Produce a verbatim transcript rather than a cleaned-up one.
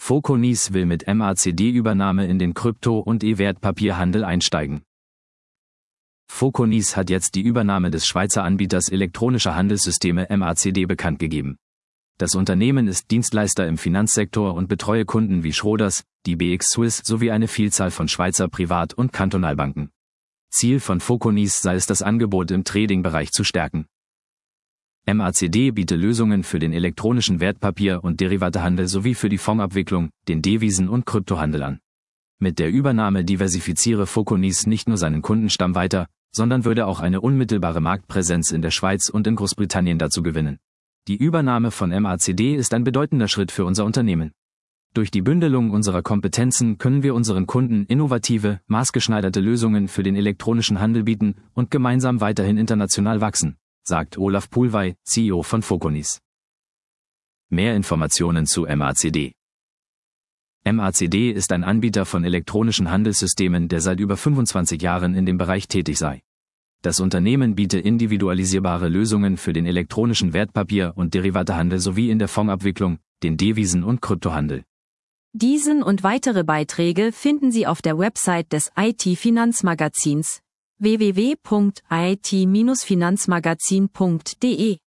Foconis will mit M A C D-Übernahme in den Krypto- und E-Wertpapierhandel einsteigen. Foconis hat jetzt die Übernahme des Schweizer Anbieters elektronischer Handelssysteme M A C D bekannt gegeben. Das Unternehmen ist Dienstleister im Finanzsektor und betreue Kunden wie Schroders, die B X Swiss sowie eine Vielzahl von Schweizer Privat- und Kantonalbanken. Ziel von Foconis sei es, das Angebot im Trading-Bereich zu stärken. M A C D bietet Lösungen für den elektronischen Wertpapier- und Derivatehandel sowie für die Fondsabwicklung, den Devisen- und Kryptohandel an. Mit der Übernahme diversifiziere Foconis nicht nur seinen Kundenstamm weiter, sondern würde auch eine unmittelbare Marktpräsenz in der Schweiz und in Großbritannien dazu gewinnen. Die Übernahme von M A C D ist ein bedeutender Schritt für unser Unternehmen. Durch die Bündelung unserer Kompetenzen können wir unseren Kunden innovative, maßgeschneiderte Lösungen für den elektronischen Handel bieten und gemeinsam weiterhin international wachsen, sagt Olaf Poolwey, C E O von Foconis. Mehr Informationen zu M A C D. M A C D ist ein Anbieter von elektronischen Handelssystemen, der seit über fünfundzwanzig Jahren in dem Bereich tätig sei. Das Unternehmen bietet individualisierbare Lösungen für den elektronischen Wertpapier- und Derivatehandel sowie in der Fondsabwicklung, den Devisen- und Kryptohandel. Diesen und weitere Beiträge finden Sie auf der Website des I T-Finanzmagazins w w w punkt i t Bindestrich finanzmagazin punkt d e.